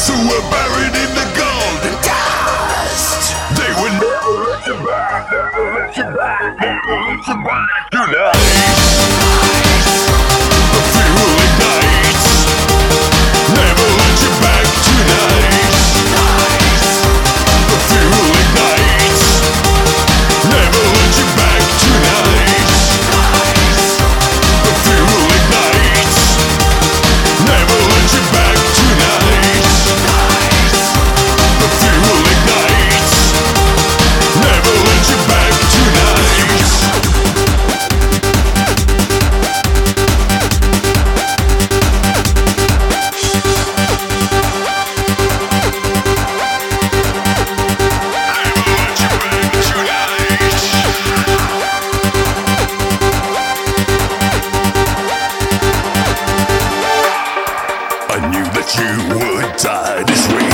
who were buried in the golden dust. They would never let you back, never let you back, never let you back tonight. The fuel ignites, never let you back tonight. The fuel ignites, never let you back tonight. The fuel ignites, never let you back tonight. The fuel ignites, never let you back tonight. I knew that you would die this way.